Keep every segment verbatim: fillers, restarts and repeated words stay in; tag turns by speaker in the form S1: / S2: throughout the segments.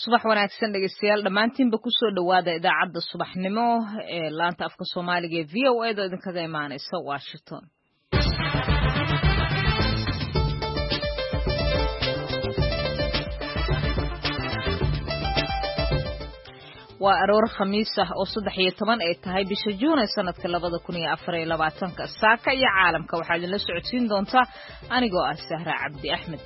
S1: subax wanaagsan dhegeystayaal dhamaantiinba ku soo dhawaada idaacadda subaxnimo ee laanta afka Soomaaliga ee V O A da idinkaga imaanaysa Washington. waa aroor khamiis ah oo saddex iyo toban ay tahay bisha Juun sanadka labada kun iyo afar iyo labaatanka saaka iyo caalamka waxaa idin la socodsiin doonta anigoo ah Sahra Cabdi Axmed.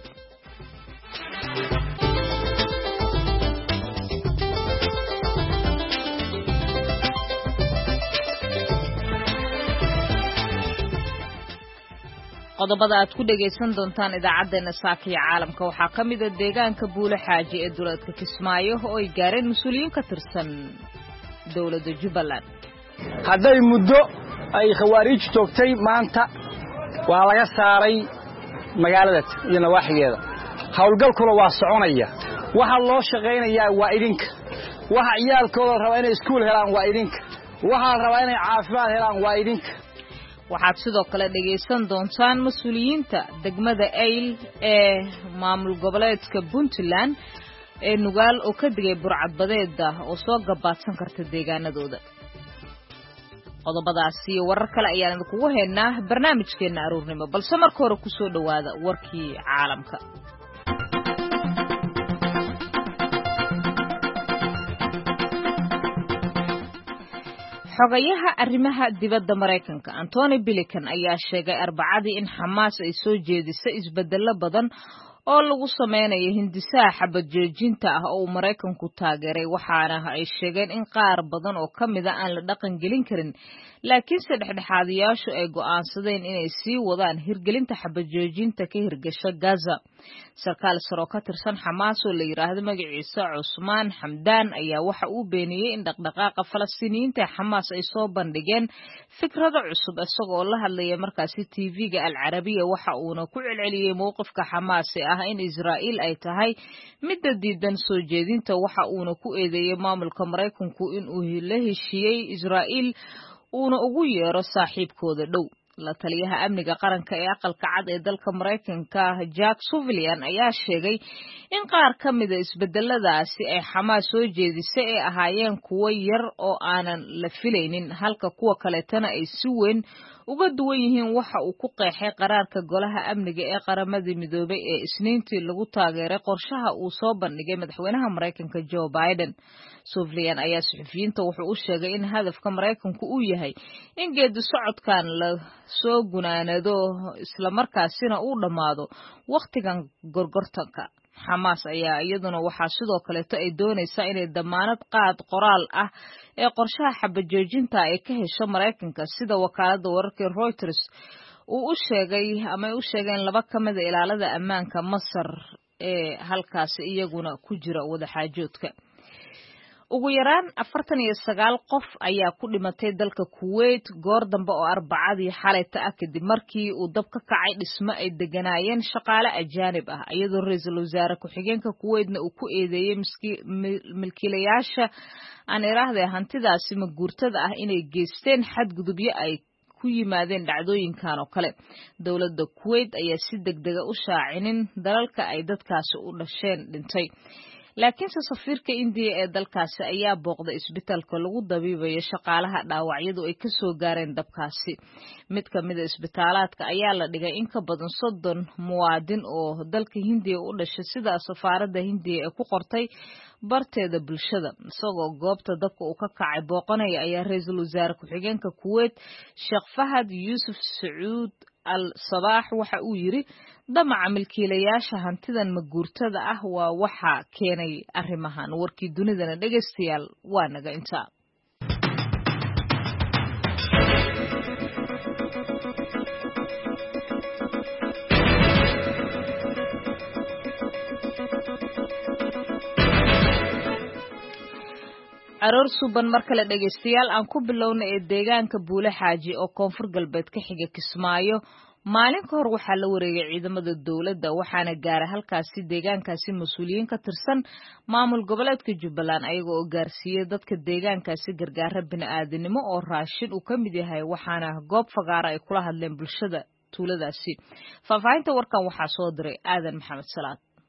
S1: qodobada aad ku dhageysan doontaan idaacadeena saaka iyo caalamka waxaa ka mid ah deegaanka Buule Xaaji ee dowladka Kismaayo oo ay gaareen mas'uuliyiin ka tirsan dowladda Jubbaland.
S2: hadday muddo ay khawaariij toogtay maanta waa laga saaray magaalada iyo nawaaxigeeda hawlgalkuna waa soconaya waxa loo shaqeynayaa waa idinka waxa ciyaalkooda raba inay iskuul helaan waa idinka waxa raba inay caafimaad helaan waa idinka.
S1: waxaad sidoo kale dhageysan doontaan mas'uuliyiinta degmada Eyl ee maamul goboleedka Puntland ee Nugaal oo ka digay burcadbadeeda oo soo gabaadsan karta deegaanadooda. qodobadaas iyo warar kale ayaan idinku heynaa barnaamijkeena aroornimo balse marka hore ku soo dhawaada warkii caalamka. xogayaha arrimaha dibadda Mareykanka Antony Blinken ayaa sheegay Arbacadii in Xamaas ay soo jeedisay isbeddello badan oo lagu sameynayo hindisaha xabad joojinta ah oo Mareykanku taageeray waxaana ay sheegeen in qaar badan oo kamid ah aan la dhaqan gelin karin laakiin saddexdhexaadiyaashu ay go'aansadeen inay sii wadaan hirgelinta xabad joojinta ka hirgasha Gaza. sarkaal sare oo ka tirsan Xamaas oo la yiraahdo magaciisa Cusmaan Xamdaan ayaa waxa uu beeniyay in dhaqdhaqaaqa Falastiiniyiinta ee Xamaas ay soo bandhigeen fikrado cusub isagoo la hadlaya markaasi T V-ga Al Arabiya waxa uuna ku celceliyay mowqifka Xamaas ee ah in Israa'iil ay tahay mid diidan soo jeedinta waxa uuna ku eedeeyay maamulka Mareykanku in uu la heshiiyay Israa'iil uuna ugu yeero saaxiibkooda dhow. la taliyaha amniga qaranka ee aqalka cad ee dalka Mareykanka Jack Sullivan ayaa sheegay in qaar ka mid ah isbedeladaasi ay Xamaas soo jeedisay ay ahaayeen kuwo yar oo aanan la filaynin halka kuwa kaleetana ay si weyn uga duwan yihiin waxa uu ku qeexay qaraarka golaha amniga ee qaramada midoobay ee Isniintii lagu taageeray qorshaha uu soo bandhigay madaxweynaha Mareykanka Joe Biden. Sullivan ayaa suxufiyiinta wuxuu u sheegay in hadafka Mareykanku uu yahay in geedi socodkan la soo gunaanado isla markaasina uu dhamaado waqtigan gorgortanka. Xamaas ayaa iyaduna waxaa sidoo kale ay doonaysaa inay damaanad qaad qoraal ah ee qorshaha xabad joojinta ay ka hesho Mareykanka sida wakaaladda wararka Reuters uu u sheegay ama ay u sheegeen laba ka mid ah ilaalada ammaanka Masar ee halkaas iyaguna ku jira wada xaajoodka. ugu yaraan afartan iyo sagaal qof ayaa ku dhimatay dalka Kuwait goor dambe oo Arbacadii xalayta ah kadib markii uu dab ka kacay dhismo ay deganaayeen shaqaale ajaanib ah iyadoo ra'iisul wasaare ku-xigeenka Kuwaitna uu ku eedeeyay milkiilayaasha aan iraahday hantidaasi ma guurtada ah inay geysteen xadgudubyo ay ku yimaadeen dhacdooyinkan oo kale. dowladda Kuwait ayaa si degdeg ah u shaacinin dalalka ay dadkaasi u dhasheen dhintay. laakiin safiirka India ee dalkaasi ayaa booqday isbitaalka lagu dabiibayo shaqaalaha dhaawacyadu ay ka soo gaareen dabkaasi. mid ka mid ah isbitaalaadka ayaa la dhigay in ka badan soddon muwaadin oo dalka Hindiya u dhashay sida safaaradda Hindiya ee ku qortay barteeda bulshada. isagoo goobta dabka uu ka kacay booqanaya ayaa ra'iisul wasaare ku-xigeenka Kuwait Sheikh Fahad Yusuf Saud al-Sabaax waxa uu yiri damaca milkiilayaasha hantidan maguurtada ah waa waxa keenay arrimahan. warkii dunidana dhageystayaal waa naga intaa. aroor suban marka la dhageystayaal aan ku bilownay ee deegaanka Buule Xaaji oo koonfur galbeed ka xiga Kismaayo maalin ka hor waxaa la wareegay ciidamada dawladda waxaana gaaray halkaasi deegaankaasi mas'uuliyiin ka tirsan maamul goboleedka Jubbaland ayagoo gaarsiiyay dadka deegaankaasi gargaar bini'aadanimo oo raashin uu ka mid yahay waxaana goob fagaara ay kula hadleen bulshada tuuladaasi. Faahfaahinta warkan waxaa soo diray Aadan Maxamed Salaad.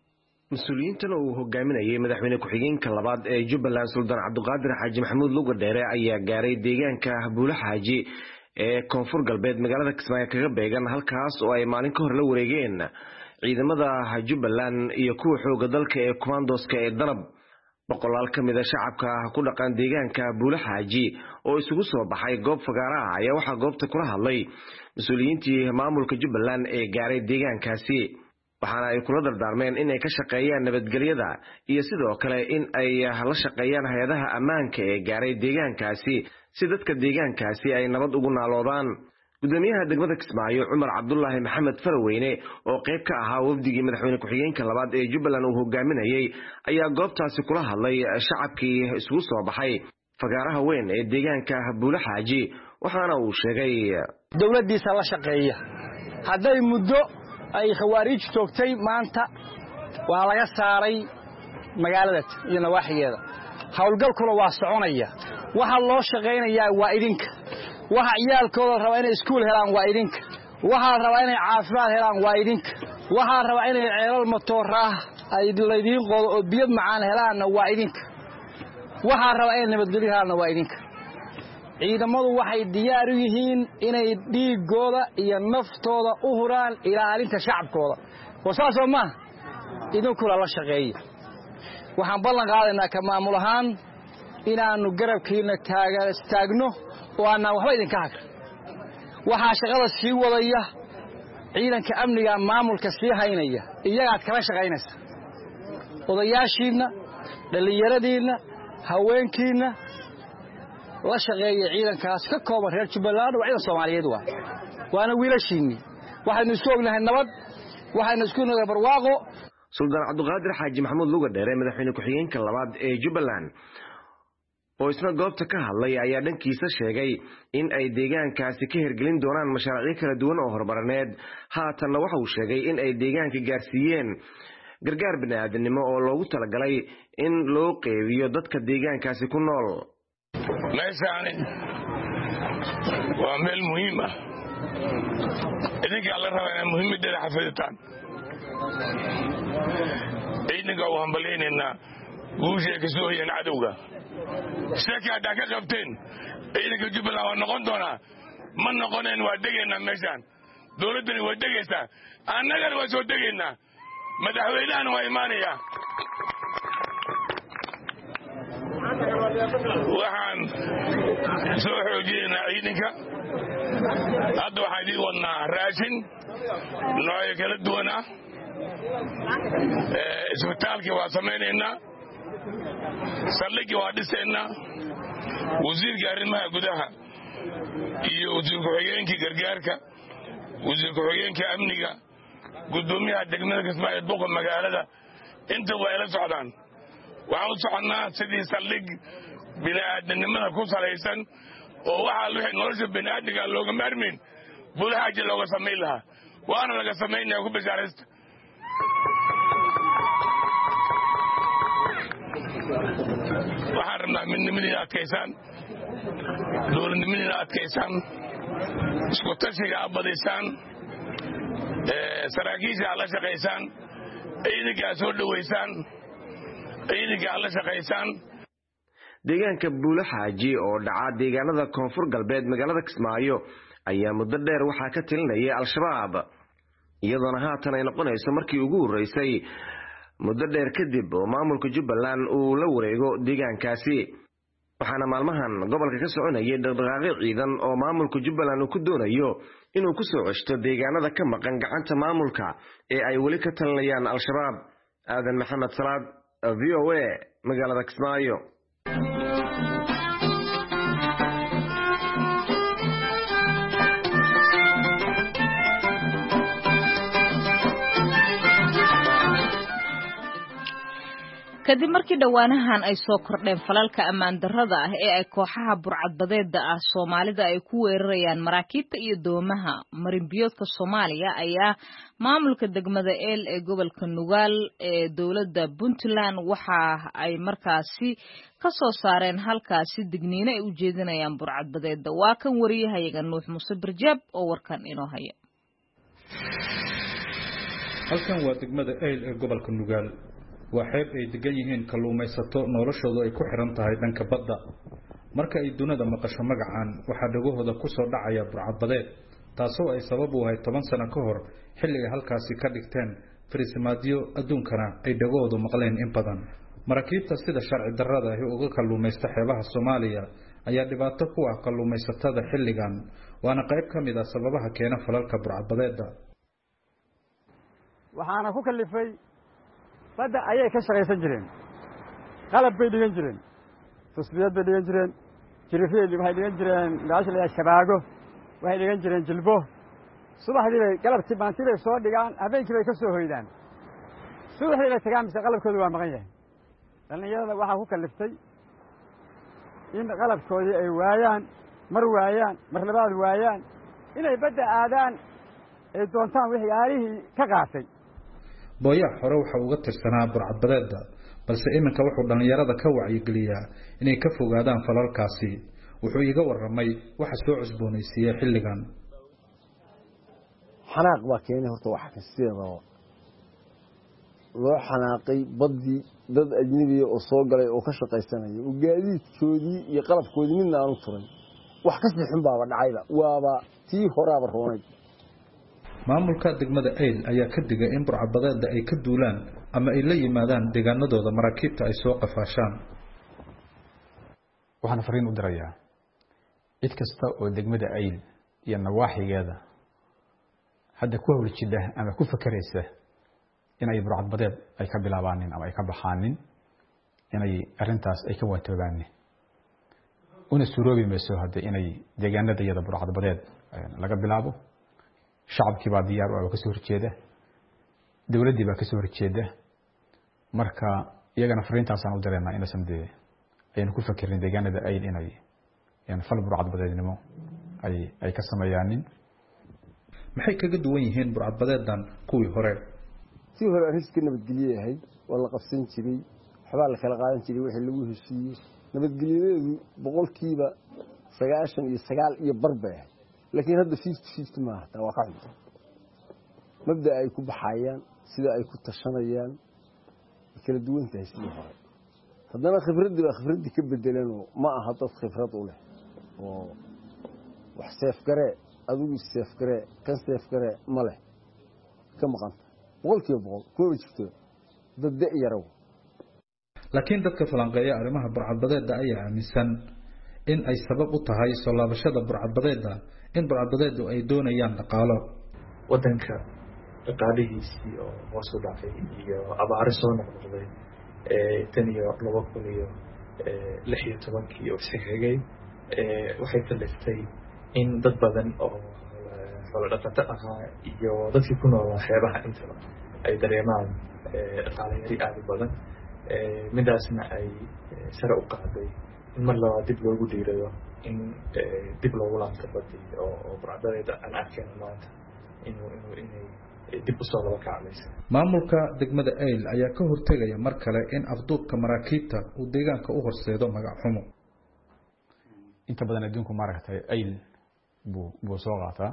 S3: mas-uuliyiintan uu hogaaminayay madaxweyne ku-xigeenka labaad ee Jubbaland Sultan Cabdiqaadir Xaaji Maxamuud Luga Dheere ayaa gaaray deegaanka Buula Xaaji ee koonfur galbeed magaalada Kismaayo kaga beegan halkaas oo ay maalin ka hor la wareegeen ciidamada Jubbaland iyo kuwa xooga dalka ee commandoska ee Danab. boqolaal ka mid ah shacabka ku dhaqan deegaanka Buula Xaaji oo isugu soo baxay goob fagaaraha ayaa waxa goobta kula hadlay mas-uuliyiintii maamulka Jubbaland ee gaaray deegaankaasi, waxaana ay kula dardaarmeen in ay ka shaqeeyaan nabadgelyada iyo sidoo kale in ay la shaqeeyaan hay'adaha ammaanka ee gaaray deegaankaasi si dadka deegaankaasi ay nabad ugu naaloodaan. gudoomiyaha degmada Kismaayo Cumar Cabdullaahi Maxamed Faraweyne oo qayb ka ahaa wafdigii madaxweyne ku-xigeenka labaad ee Jubbaland uu hogaaminayay ayaa goobtaasi kula hadlay shacabkii isugu soo baxay fagaaraha weyn ee deegaanka Buula Xaaji, waxaana uu sheegay
S2: dawladdiisa la shaqeeya hadday muddo ay khawaariij toogtay maanta waa laga saaray magaalada iyo nawaaxigeeda. hawlgalkuna waa soconaya. waxa loo shaqeynayaa waa idinka. waxa ciyaalkooda raba inay iskuul helaan waa idinka. waxa raba inay caafimaad helaan waa idinka. waxa raba inay ceelal matoorah ay leediin qodo oo biyo macaan helaan waa idinka. waxa raba inay nabadgelyo helaan waa idinka. ciidamadu waxay diyaar u yihiin inay dhiigooda iyo naftooda u huraan ilaalinta shacabkooda. wasaasoo ma idinkula la shaqeeyo. waxaan ballan qaadaynaa ka maamul ahaan inaanu garabkiina taagno oo aan waxba idinka hagrin. waxa shaqada sii wadaya ciidanka amniga maamulka sii haynaya iyagaad kala shaqeynaysa. odayaashiina, dhalinyaradiina, haweenkiina la shaqeeya ciidankaas ka kooban reer Jubbaland waa ciidan Soomaaliyeed waa waana wiilashiini. waxaynu isku ognahay nabad, waxaynu isku ognahay barwaaqo.
S3: Sultan Cabdiqaadir Xaaji Maxamuud Luga Dheere madaxweyne ku-xigeenka labaad ee Jubbaland oo isna goobta ka hadlay ayaa dhankiisa sheegay in ay deegaankaasi ka hirgelin doonaan mashaariic kala duwan oo horumarineed. haatanna waxa uu sheegay in ay deegaanka gaarsiiyeen gargaar bini'aadanimo oo loogu talagalay in loo qeybiyo dadka deegaankaasi ku nool.
S4: meeshaani waa meel muhiim ah. idinkaa la rabaa inaad muhiimadeeda xafidataan. ciidanka u hambaleynaynaa guushay ka soo hoyeen cadowga. shaki haddaa ka qabteen ciidanka Jubbaland waa noqon doonaa, ma noqoneen. waa degaynaa meeshaan. dowladdani waa degaysaa, annagana waa soo degaynaa. madaxweynahana waa imaanayaa. waxaan soo xoojinaynaa ciidanka. hadda waxaan idiin wadnaa raashin noocyo kala duwan ah. isbitaalkii waa samaynaynaa, saldhiggii waa dhisaynaa. wasiirka arrimaha gudaha iyo wasiir ku-xigeenkii gargaarka, wasiir ku-xigeenka amniga, gudoomiyaha degmada Kismaayo duqa magaalada inta waa ila socdaan. waxaan u soconnaa sidii saldhig bini'aadanimada ku salaysan oo waxaa wixii nolosha bini'aadamka looga maarmayn Buula Xaaji looga samayn lahaa, waana laga samaynaya ku bishaaraysta. waxaan rabnaa midnimadiina adkaysaan, dowladnimadiina adkaysaan, isku tashiga aad badaysaan, saraakiisha aad la shaqaysaan, ciidanka aad soo dhowaysaan, ciidanka aad la shaqaysaan.
S3: deegaanka Buula Xaaji oo dhaca deegaanada koonfur galbeed magaalada Kismaayo ayaa muddo dheer waxaa ka talinayay al-shabaab, iyadoona haatan ay noqonayso markii ugu horeysay muddo dheer kadib oo maamulka Jubbaland uu la wareego deegaankaasi. waxaana maalmahan gobolka ka soconayay dhaqdhaqaaqyo ciidan oo maamulka Jubbaland uu ku doonayo inuu ku soo ceshto deegaanada ka maqan gacanta maamulka ee ay weli ka talinayaan al-shabaab. aadan maxamed salaad, V O A, magaalada Kismaayo.
S1: kadib markii dhawaanahan ay soo kordheen falalka ammaan darrada ah ee ay kooxaha burcadbadeeda ah Soomaalida ay ku weerarayaan maraakiibta iyo doomaha marinbiyoodka Soomaaliya ayaa maamulka degmada El ee gobolka Nugaal ee dowladda Puntland waxa ay markaasi ka soo saareen halkaasi digniino ay u jeedinayaan burcadbadeeda. waa kan wariyahayaga Nuux Muuse Barjaab oo warkan inoo haya.
S5: halkan waa degmada El ee gobolka Nugaal. waa xeeb ay degan yihiin kalluumaysato noloshoodu ay ku xiran tahay dhanka badda marka ay dunida maqasho magacan waxaa dhagahooda ku soo dhacaya burcadbadeed taasoo ay sabab u ahayd toban sano ka hor xilliga halkaasi ka dhigteen fariisimaadyo adduunkana ay dhagahoodu maqleen in badan maraakiibta sida sharci darrada ah uga kalluumaysta xeebaha Soomaaliya ayaa dhibaato ku ah kalluumaysatada xilligan waana qayb ka mid ah sababaha keena falalka burcadbadeedda
S6: waxaana ku kalifay badda ayay ka shaqaysan jireen qalab bay dhigan jireen tusbiyad bay dhigan jireen jirifeed waxay dhigan jireen gaasha la shabaago waxay dhigan jireen jilbo subaxdii bay galabtii baantii bay soo dhigaan habeenkii bay ka soo hoydaan subaxdii bay tagaan mise qalabkoodu waa maqan yahay dhallinyarada waxaa ku kaliftay in qalabkoodii ay waayaan mar waayaan mar labaad waayaan inay badda aadaan ay doontaan waxyaalihii ka qaatay
S5: booyaha hore waxa uga tirsanaa burcadbadeedda balse iminka wuxuu dhallinyarada ka wacyigeliyaa inay ka fogaadaan falalkaasi wuxuu iga warramay waxa soo cusboonaysiiyay xilligan
S7: xanaaq baa keenay horta waxa kasteeda loo xanaaqay badii dad ajnabi oo soo galay oo ka shaqaysanaya oo gaadiidkoodii iyo qalabkoodii midna aanu turay wax ka sii xun baaba dhacayba waaba tii horaaba roonay
S5: maamulka degmada Eyl ayaa ka digay in burcadbadeedda ay ka duulaan ama ay la yimaadaan deegaanadooda maraakiibta ay soo qafaashaan
S8: waxaan fariin u dirayaa cid kasta oo degmada Eyl iyo nawaaxigeeda hadda ku hawljida ama ku fakaraysa in ay burcadbadeed ay ka bilaabaanin ama ay ka baxaanin inay arintaas ay ka waatoobaan una suuroobi mayso hadda inay deegaanada iyada burcadbadeed laga bilaabo shacabkii baa diyaar u ah ka soo horjeeda dawladdii baa ka soo horjeeda marka iyagana fariintaas aan u dareemaa in sanadee aynu ku fakirin deegaanada ay inay in fal burcadbadeednimo ay ay ka sameeyaanin
S5: maxay kaga duwan yihiin burcadbadeedan kuwii hore
S7: si hore ariska nabadgelyahay oo la qabsan jiray waxbaa la kala qaadan jiray wixii lagu heshiiyey nabadgelyadeedu boqolkiiba sagaashan iyo sagaal iyo barbaa laakiin hadda fifty fifty ma aha waa ka xunta mabda ay ku baxayaan sida ay ku tashanayaan kala duwan tahay sidii hore haddana khibradii baa khibradii ka bedelan oo ma aha dad khibrad u leh oo wax seef gare adigu seef gare kan seef gare ma leh ka maqanta boqolkiiba boqol kuma jirto dad yaraw
S5: laakiin dadka falanqeeya arrimaha burcadbadeedda ayaa aaminsan in ay sabab u tahay soo laabashada burcadbadeedda in burcadbadeeddu ay doonayaan dhaqaalo
S9: wadanka dhaqaalihiisii oo hoos u dhacay iyo abaaro soo noqnoqday tan iyo laba kun iyo lix iyo tobankii oo si xigay waxay kaliftay in dad badan oo xoolo dhaqato ahaa iyo dadkii ku noolaa xeebaha intaba ay dareemaan dhaqaale yari aad u badan midaasna ay sare u qaaday in mar labaad dib loogu dhiirado in dib loogu laabto badii oo burcadbadeeda aan arkayno maanta inuu inuu inay dib usoo laba kacmaysa
S5: maamulka degmada Eyl ayaa ka hortegaya mar kale in afduubka maraakiibta uu deegaanka u horseedo magac xumo
S8: inta badan adduunku maaragtay Eyl buu buu soo qaataa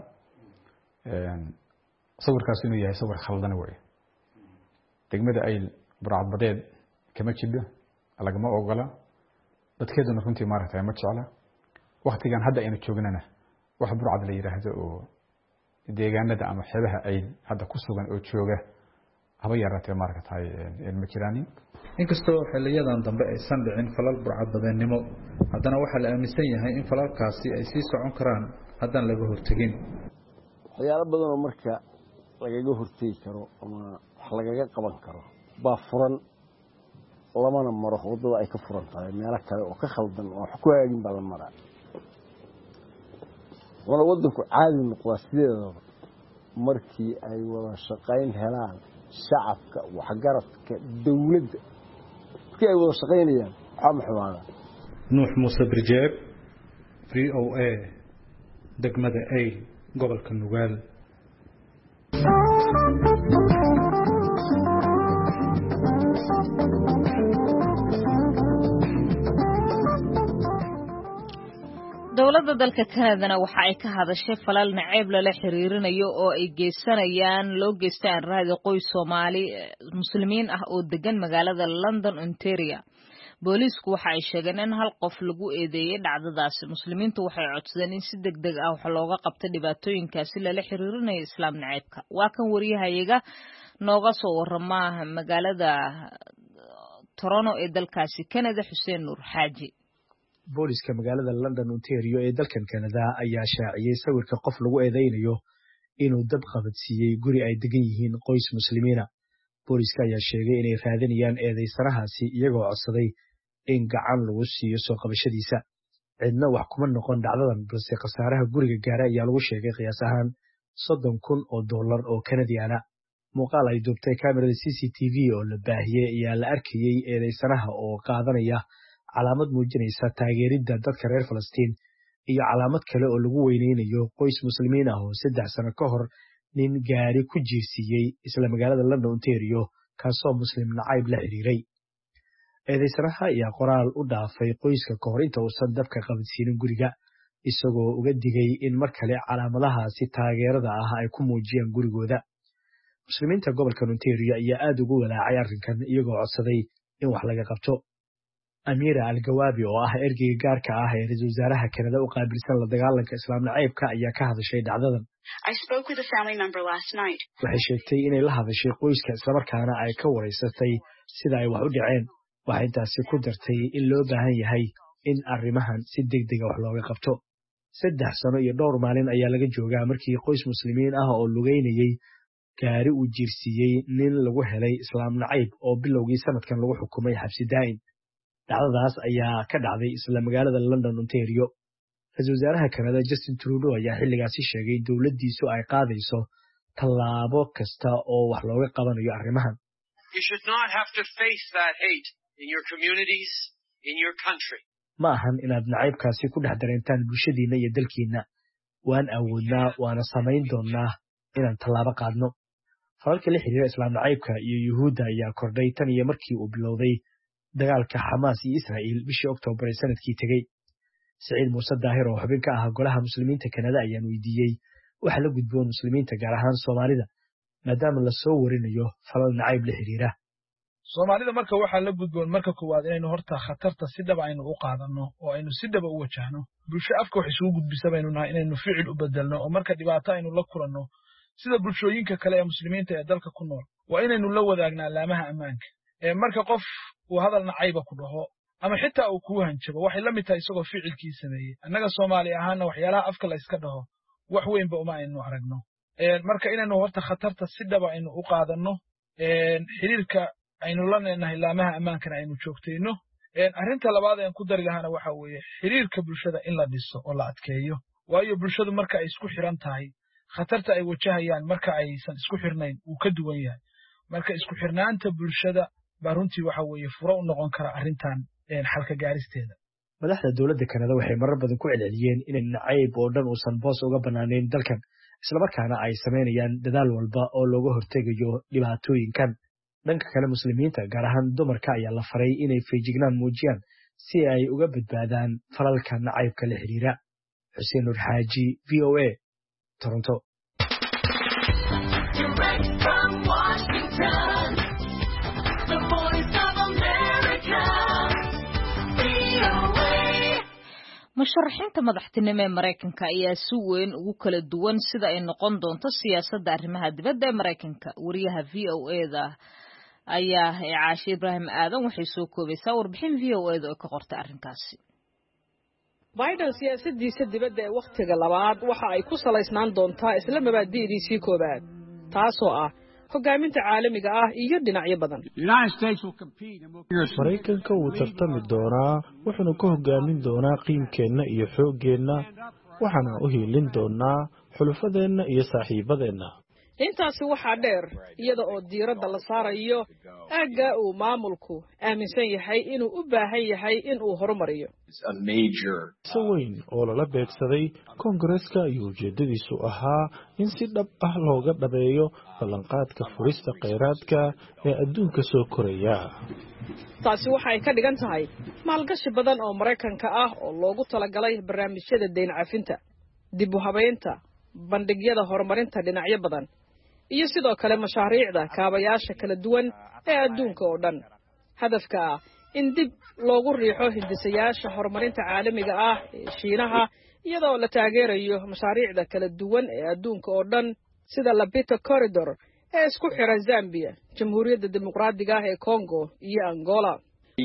S8: sawirkaas inuu yahay sawir khaldan weey degmada Eyl burcadbadeed kama jidho lagama ogola dadkeeduna runtii maaragtay ma jecla waqtigan hadda aynu joognana wax burcad la yiraahdo oo deegaanada ama xeebaha ay hadda ku sugan oo jooga haba yaraatee maaragtay in ma jiraan
S5: inkastoo xiliyadan dambe ay san dhicin falal burcadbadeennimo haddana waxa la aaminsan yahay in falalkaasi ay sii socon karaan haddaan laga hortagin
S7: waxyaalo badan oo marka lagaga hortagi karo ama wax lagaga qaban karo baa furan lamana maro wadada ay ka furan tahay meelo kale oo ka khaldan oo wax ku aagin baa la maraa wala wadanku caadi noqdaa sideedaba markii ay wada shaqayn helaan shacabka waxgaradka dawladda markii ay wada shaqaynayaan waxa maxwaada
S5: nuux muuse birjeeb v o a degmada Eyl gobolka Nugaal
S1: dowladda dalka Kanada waxa ay ka hadashay falal nacayb la xiriirinayo oo ay geysanayaan loo geystaan raadi qoys Soomaali muslimiin ah oo degan magaalada London, Ontario. Booliisku waxa ay sheegeen in hal qof lagu eedeeyay dhacdadaasi. Muslimiintu waxay codsadeen in si degdeg ah wax looga qabto dhibaatooyinkaasi la xiriirinayo islaam nacaybka. Waa kan wariyahayaga nooga soo warama magaalada Toronto ee dalkaasi Canada, Xuseen Nuur Xaaji.
S10: booliska magaalada London, Ontario ee dalkan Canada ayaa shaaciyay sawirka qof lagu eedeynayo inuu dab qabadsiiyay guri ay degan yihiin qoys muslimiina. Booliska ayaa sheegay inay raadinayaan eedeysanahaasi iyagoo codsaday in gacan lagu siiyo soo qabashadiisa. Cidna wax kuma noqon dhacdadan, balse khasaaraha guriga gaaray ayaa lagu sheegay qiyaas ahaan soddon kun oo dollar oo Canadian ah. Muuqaal ay duubtay kaamirada C C T V oo la baahiyay ayaa la arkayay eedeysanaha oo qaadanaya calaamad muujinaysa taageeridda dadka reer Falastiin iyo calaamad kale oo lagu weyneynayo qoys muslimiin ah oo saddex sano ka hor nin gaari ku jiirsiiyey isla magaalada London, Ontario kaasoo muslim nacayb la xiriiray. Eedeysanaha ayaa qoraal u dhaafay qoyska ka hor inta uusan dabka qabadsiinin guriga, isagoo uga digay in mar kale calaamadahaasi taageerada ah ay ku muujiyaan gurigooda. Muslimiinta gobolka Ontario ayaa aad ugu walaacay arrinkan iyagoo codsaday in wax laga qabto. Amira Al-Gawabi oo ah ergeyga gaarka ah ee ra'iisul wasaaraha Kanada u qaabilsan la dagaalanka islaam nacaybka ayaa ka hadashay dhacdadan.
S11: I spoke with a family member last night.
S10: Waxay sheegtay inay la hadashay qoyska isla markaana ay ka wareysatay sida ay wax u dhaceen. Waxay intaasi ku dartay in loo baahan yahay in arrimahan si degdeg ah wax looga qabto. Saddex sano iyo dhowr maalin ayaa laga joogaa markii qoys muslimiin ah oo lugeynayay gaari uu jiirsiiyey nin lagu helay islaam nacayb oo bilowgii sanadkan lagu xukumay xabsi daa'im. dhacdadaas ayaa ka dhacday isla magaalada London, Ontario. Ra'iisul wasaaraha Kanada Justin Trudeau ayaa xilligaasi sheegay dowladdiisu ay qaadayso tallaabo kasta oo wax looga qabanayo arrimahan.
S12: You should not have to face that hate in your communities, in your country.
S10: Ma ahan inaad nacaybkaasi ku dhex dareentaan bulshadiina iyo dalkiina. Waan awoodnaa waana samayn doonaa inaan tallaabo qaadno. Falalka la xiriira islaam nacaybka iyo Yuhuudda ayaa kordhay tan iyo markii uu bilowday dagaalka Xamaas iyo Israa'iil bishii Oktoobar ee sanadkii tagay. Saciid Muuse Daahir oo xubin ka ah golaha muslimiinta Kanada ayaan weydiiyey waxa la gudboon muslimiinta gaar ahaan Soomaalida maadaama la soo warinayo falal nacayb la xiriira.
S13: Soomaalida marka waxa la gudboon marka koowaad inaynu horta khatarta si dhab aynu u qaadano oo aynu si dhab u wajahno. Bulsho afka wax isugu gudbisabaynu nahay inaynu ficil u bedelno oo marka dhibaato aynu la kulanno sida bulshooyinka kale ee muslimiinta ee dalka ku nool waa inaynu la wadaagnaa laamaha ammaanka. ee marka qof uu hadal nacayb ku dhaho ama xitaa uu ku hanjabo waxay la mid tahay isagoo ficilkii sameeyay. annaga Soomaali ahaana waxyaalaha afka la iska dhaho wax weyn ba uma aynu aragno. ee marka inaynu horta khatarta si dhab aynu u qaadano ee xiriirka aynu la leenahay laamaha ammaankana aynu joogteyno. ee arrinta labaad ee ku dari lahaana waxa weeye xiriirka bulshada in la dhiso oo la adkeeyo, waayo bulshadu marka ay isku xiran tahay khatarta ay wajahayaan marka aysan isku xirnayn uu ka duwan yahay. marka isku xirnaanta bulshada baa runtii waxa weeye furo u noqon kara arrintan ee xalka gaaristeeda.
S10: Madaxda dowladda Kanada waxay marar badan ku celceliyeen in nacayb oo dhan uusan boos uga banaaneyn dalkan, isla markaana ay sameynayaan dadaal walba oo looga hortegayo dhibaatooyinkan. Dhanka kale muslimiinta gaar ahaan dumarka ayaa la faray inay feejignaan muujiyaan si ay uga badbaadaan falalka nacaybka la xiriira. Xuseen Nuur Xaaji, V O A, Toronto.
S1: musharaxiinta madaxtinimo ee Mareykanka ayaa si weyn ugu kala duwan sida ay noqon doonto siyaasadda arrimaha dibadda ee Mareykanka. Wariyaha V O A-da ayaa Caashi Ibraahim Aadan waxay soo koobaysaa warbixin V O A-da oo ka qortay arrinkaasi.
S14: Biden siyaasaddiisa dibadda ee wakhtiga labaad waxa ay ku salaysnaan doontaa isla mabaadi'diisii koobaad, taasoo ah hogaaminta caalamiga ah iyo dhinacyo badan.
S15: Mareykanka wuu tartami doonaa, wuxuuna ka hogaamin doonaa qiimkeenna iyo xooggeenna, waxaana u hiilin doonaa xulufadeenna iyo saaxiibadeenna.
S14: intaasi waxaa dheer iyada oo diiradda la saarayo aagga uu maamulku aaminsan yahay inuu u baahan yahay in uu horumariyo.
S15: si weyn oo lala beegsaday koongareeska iyo ujeedadiisu ahaa in si dhab ah looga dhabeeyo ballanqaadka furista kheyraadka ee adduunka soo koraya.
S14: taasi waxay ka dhigan tahay maalgashi badan oo Mareykanka ah oo loogu talagalay barnaamijyada deyn cafinta, dib u habeynta, bandhigyada horumarinta dhinacyo badan, iyo sidoo kale mashaariicda kaabayaasha kala duwan ee adduunka oo dhan. Hadafka ah in dib loogu riixo hindisayaasha horumarinta caalamiga ah ee Shiinaha iyadoo la taageerayo mashaariicda kala duwan ee adduunka oo dhan sida Labito Corridor ee isku xira Zambia, Jamhuuriyadda Dimuqraadiga ah ee Congo iyo Angola.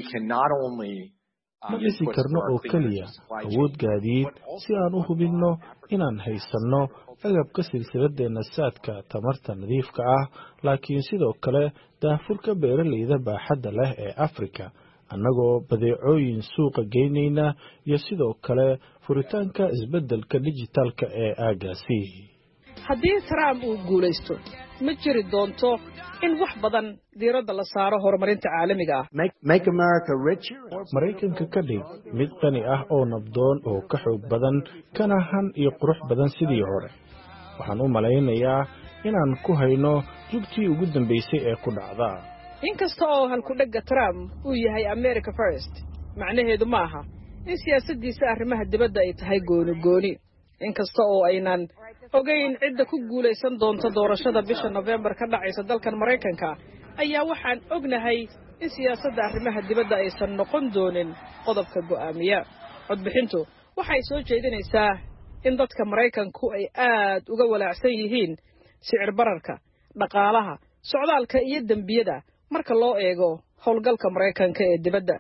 S15: ma dhisi karno oo keliya awood gaadiid si aan u hubinno inaan haysanno agabka silsiladeenna saadka tamarta nadiifka ah, laakiin sidoo kale daahfurka beeralayda baaxadda leh ee Afrika, annagoo badeecooyin suuqa geynayna iyo sidoo kale furitaanka isbeddelka dijitaalka ee aagaasi.
S14: Haddii Trump uu guulaysto, ma jiri doonto in wax badan diiradda la saaro horumarinta caalamiga ah.
S15: Maraykanka ka dhig mid qani ah oo nabdoon oo ka xoog badan kana han iyo qurux badan sidii hore. Waxaan u malaynayaa inaan ku hayno jugtii ugu dambeysay ee ku dhacda.
S14: Inkasta oo halku-dhegga Trump uu yahay America First, macnaheedu ma aha in siyaasaddiisa arrimaha dibadda ay tahay gooni-gooni. Inkasta oo aynan ogeyn cidda ku guulaysan doonta doorashada bisha November ka dhacaysa dalkan Mareykanka, ayaa waxaan ognahay in siyaasadda arrimaha dibadda aysan noqon doonin qodobka go'aamiya. Codbixintu waxay soo jeedinaysaa in dadka Mareykanku ay aad uga walaacsan yihiin sicir bararka, dhaqaalaha, socdaalka iyo dembiyada marka loo eego howlgalka Mareykanka ee dibadda.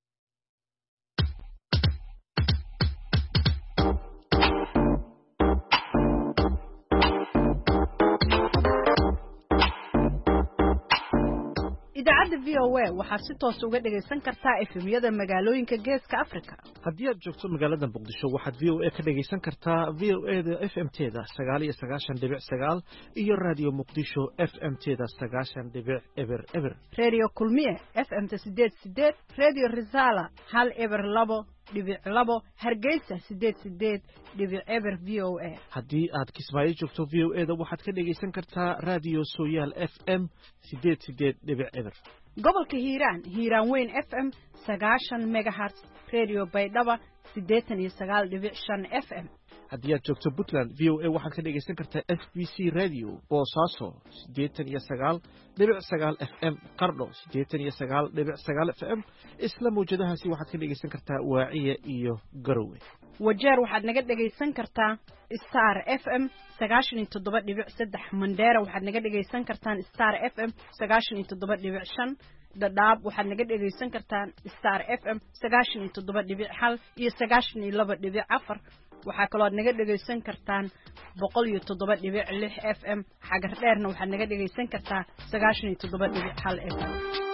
S16: idaacadda V O A waxaad si toos uga dhagaysan kartaa F M-yada magaalooyinka Geeska Afrika.
S17: Haddii aad joogto magaalada Muqdisho, waxaad V O A ka dhagaysan kartaa V O A-da F M-teeda sagaal iyo sagaashan dhibic sagaal iyo Radio Muqdisho F M-teeda sagaashan dhibic eber eber.
S16: Radio Kulmiye F M-ta sideed sideed, Radio Risala hal eber labo dhibic labo, Hargeysa sideed sideed dhibic eber V O A.
S17: Haddii aad Kismaayo joogto, V O A-da waxaad ka dhagaysan kartaa Radio Sooyaal F M sideed sideed dhibic eber.
S16: Gobolka Hiiraan, Hiiraan Weyn F M sagaashan megahertz, Radio Baydhaba siddeetan iyo sagaal dhibic shan F M.
S17: Haddii aad joogto Puntland, V O A waxaad ka dhagaysan kartaa F B C Radio Boosaaso siddeetan iyo sagaal dhibic sagaal F M, Qardho siddeetan iyo sagaal dhibic sagaal F M. Isla mawjadahaasi waxaad ka dhagaysan kartaa Waaciya iyo Garowe.
S16: Wajeer waxaad naga dhagaysan kartaa Star F M sagaashan iyo toddoba dhibic saddex, Mandera waxaad naga dhagaysan kartaan Star F M sagaashan iyo toddoba dhibic shan, Dadaab waxaad naga dhagaysan kartaan Star F M sagaashan iyo toddoba dhibic hal iyo sagaashan iyo laba dhibic afar. waxaa kaloo aad naga dhagaysan kartaan boqol iyo toddoba dhibic lix F M. Xagar dheerna waxaad naga dhagaysan kartaa sagaashan iyo toddoba dhibic hal F M.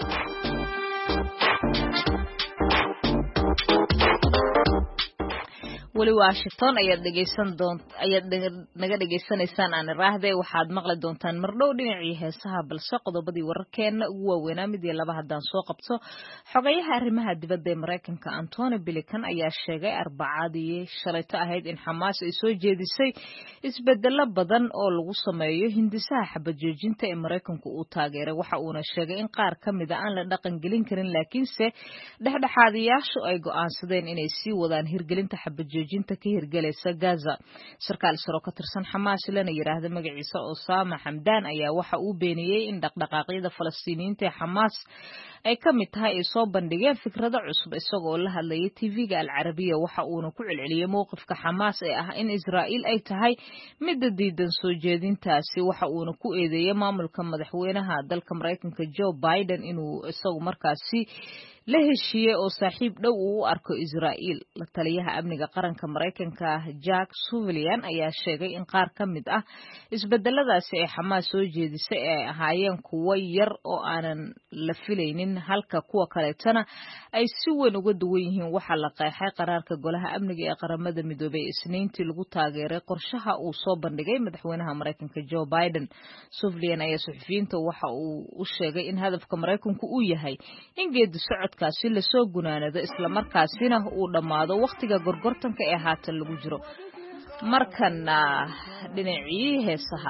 S1: weli Washington ayaad dhageysan doon ayaad naga dhageysanaysaan aan raahday waxaad maqli doontaan mardhow dhinacii heesaha balse qodobadii wararkeena ugu waaweynaa mid iyo laba haddaan soo qabto. Xogayaha arrimaha dibadda ee Mareykanka Antony Blinken ayaa sheegay Arbacadii shalayto ahayd in Xamaas ay soo jeedisay isbedelo badan oo lagu sameeyo hindisaha xabad joojinta ee Mareykanku uu taageeray. Waxa uuna sheegay in qaar ka mid ah aan la dhaqan gelin karin, laakiinse dhexdhexaadiyaashu ay go'aansadeen inay sii wadaan hirgelinta xabad jinta ka hirgalaysa Gaza. Sarkaal saro ka tirsan Xamaas lana yiraahdo magaciisa Osama Hamdan ayaa waxa uu beeniyay in dhaqdhaqaaqyada Falastiiniyiinta ee Xamaas ay ka mid tahay ay soo bandhigeen fikrado cusub. Isagoo la hadlayay T V-ga Al Arabiya waxa uuna ku celceliyay mowqifka Xamaas ee ah in Israa'iil ay tahay mid diidan soo jeedintaasi. Waxa uuna ku eedeeyay maamulka madaxweynaha dalka Mareykanka Joe Biden inuu isagu markaasi la heshiiyey oo saaxiib dhow uu u arko Israa'iil. La taliyaha amniga qaranka Mareykanka Jack Sullivan ayaa sheegay in qaar ka mid ah isbedeladaasi ay Xamaas soo jeedisay ay ahaayeen kuwo yar oo aanan la filaynin, halka kuwa kaleetana ay si weyn uga duwan yihiin. Waxaa la qeexay qaraarka golaha amniga ee qaramada midoobay Isniintii lagu taageeray qorshaha uu soo bandhigay madaxweynaha Mareykanka Joe Biden. Sullivan ayaa suxufiyiinta waxa uu u sheegay in hadafka Mareykanku uu yahay in geedi socod kaasi la soo gunaanado isla markaasina uu dhamaado waqtiga gorgortanka ee haatan lagu jiro. Markana dhinacii heesaha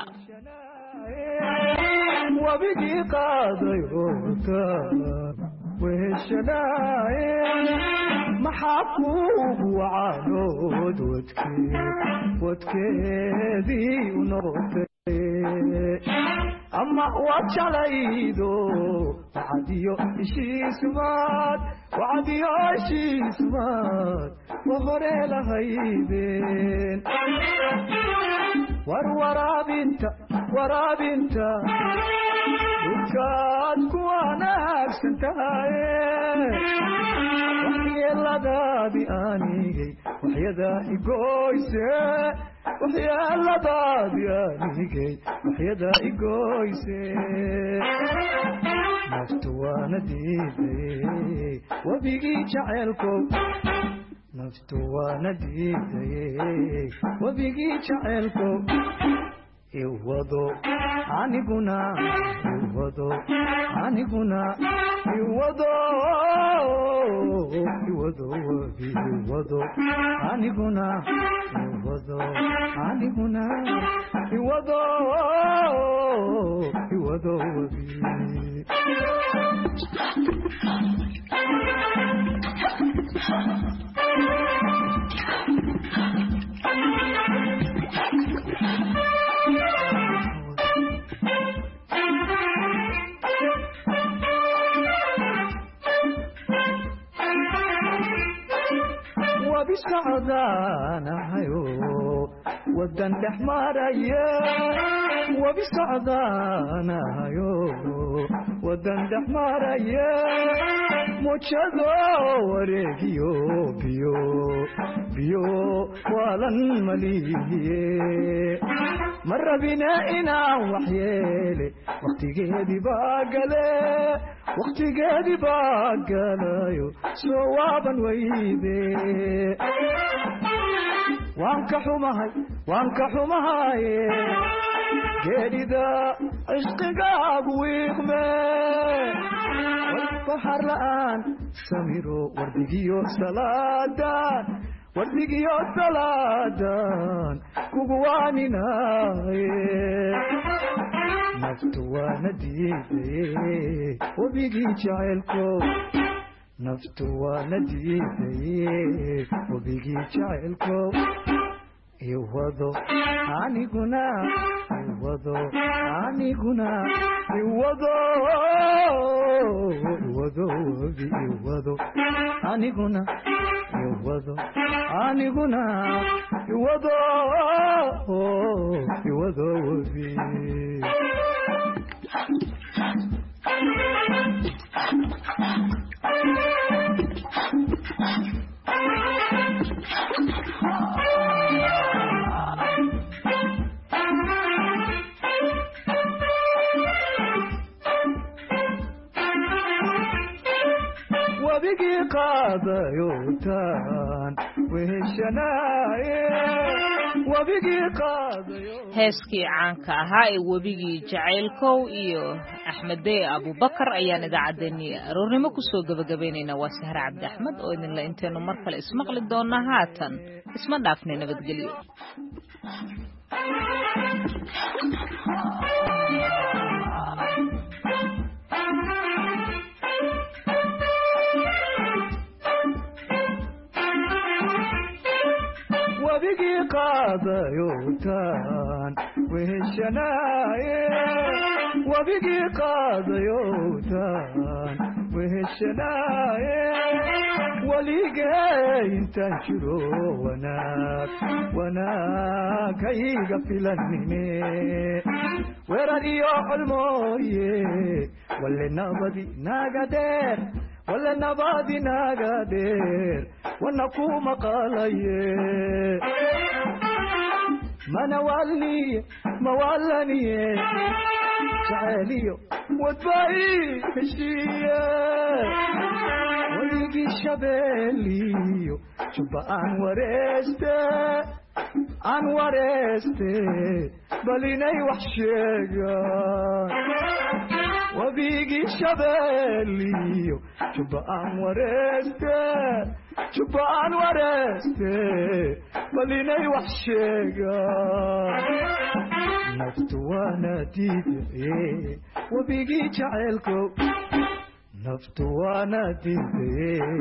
S1: wabigi qaaday oo ka weheshanaay
S18: محاكوب وعانود ودكي ودكي ونوتي أما واتشاليدو وعديو إشي سمات وعديو إشي سمات وهوري لهيبين ورورا بنت ورا بنت وكاد كواناك سنتهاي وحي اللذا بآنيجي وحي ذا إيقويسي وحي اللذا بآنيجي وحي ذا إيقويسي نفتوانا ديدي وبيجي جعلكو نفتوانا ديدي وبيجي جعلكو يوضو عنقنا يوضو عنقنا يوضو يوضو يوضو عنقنا يوضو عنقنا يوضو يوضو وبسعدانا هيو ودن دحماريا وبسعدانا هيو ودن دحماريا موشدو وريجيو بيو بيو ولن مليه مر بنا إنا وحيالي وقتي قادي باقلي وقتي قادي باقلي سوابا ويبي وانكحوا مهي وانكحوا مهي قادي ذا عشق قاب ويغمي والبحر الآن سميرو وردقيو سلادان وردقيو سلادان كوغواني ناي نفتوانا ديدي وبيجي جعلكو نفتوانا ديدي وبيجي جعلكو يوضو عني قنا يوضو عني قنا يوضو يوضو يوضو عني قنا يوضو عني قنا يوضو يوضو بي وبقي قاضي يوتان وهشناي وبقي قاضي
S1: heeskii caanka ahaa ee webigii jacaylkow iyo axmedey abubakar ayaan idaacaddeenii aroornimo kusoo gabagabaynaynaa waa sahre cabdi axmed oo idinla intaynu mar kale ismaqli doonaa haatan isma dhaafnay nabadgelyo
S18: وبقي قاضي يوتان وهشناي وبقي قاضي يوتان وهشناي وليقين تنشرو وناك وناك يقفلني وراديو المويه واللي نبضي ناقدر ولا نبادي ناقدر ونقوم قالي ما نوالني ما والني شعاليو وتباي مشيه وليقي شباليو شبا انورسته انورسته بليني وحشيقا وبيجي شباليو شبا انورسته شبا انورسته بليني وحشيقا نفتوانا ديدي وبيجي جعلكو نفتوانا ديدي